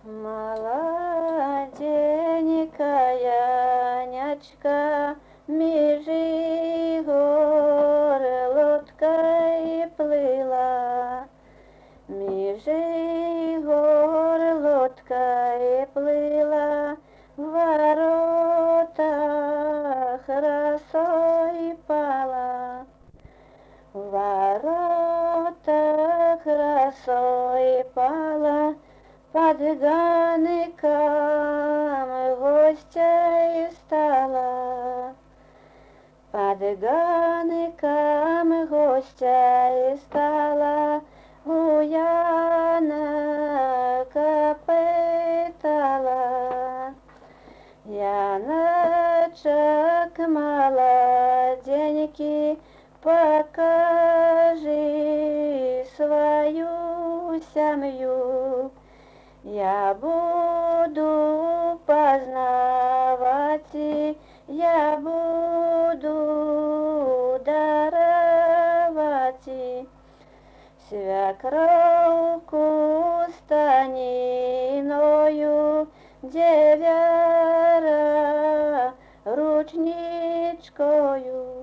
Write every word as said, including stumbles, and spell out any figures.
Молоденькая нячка межи гор лодкой плыла, межи гор лодкой плыла, в воротах росой пала, в воротах росой пала. Под ганком гостьей стала, под ганком гостьей стала, Уяна пытала. Яночек молоденький, покажи свою семью. Я буду познавать, я буду даровать свекровку станиною, девяра ручничкою.